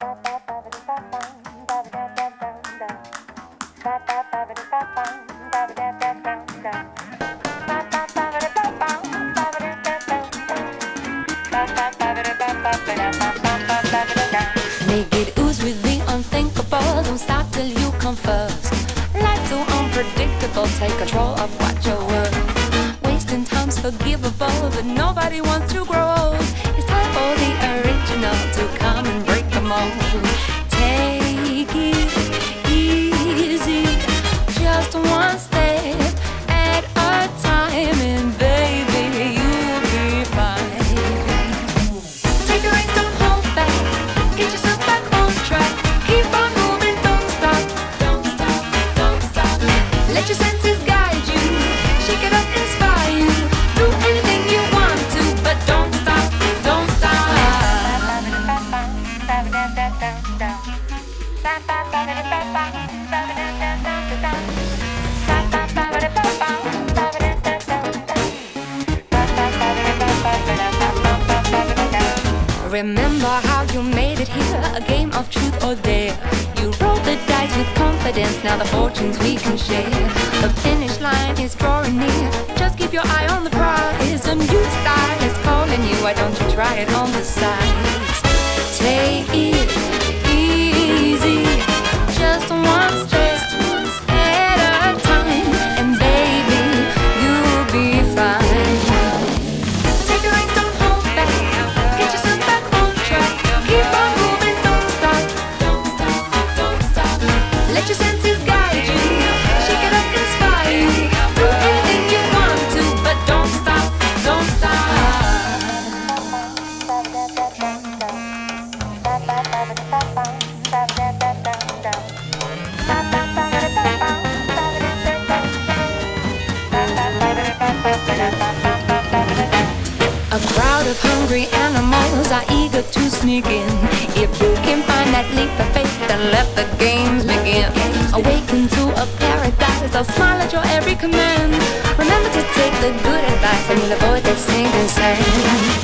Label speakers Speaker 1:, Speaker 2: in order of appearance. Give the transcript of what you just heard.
Speaker 1: Make it ooze with the unthinkable. Don't stop till you come first. Life's so unpredictable. Take control of what you're worth. Wasting time's forgivable, but nobody wants to grow old. It's time for the original to come and break the mold. Take it easy, just one step at a time, and baby, you'll be fine. Take a race, don't hold back. Get yourself back on track. Keep on moving, don't stop. Don't stop, don't stop. Let your senses guide you. Shake it up, inspire you. Do anything you want to, but don't stop, don't stop. Remember how you made it here, a game of truth or dare. You rolled the dice with confidence, now the fortunes we can share. The finish line is drawing near, just keep your eye on the prize. A new style is calling you, why don't you try it on the sides? Take it easy, just one step at a time, and baby, you'll be fine. Take a race, don't hold back. Get yourself back on track. Keep on moving, don't stop. Don't stop, don't stop. Let your senses guide you. Shake it up, inspire you. Do anything you want to, but don't stop, don't stop. A crowd of hungry animals are eager to sneak in. If you can find that leap of faith, then let the games begin. Awaken to a paradise, I'll smile at your every command. Remember to take the good advice and avoid the sinking sand.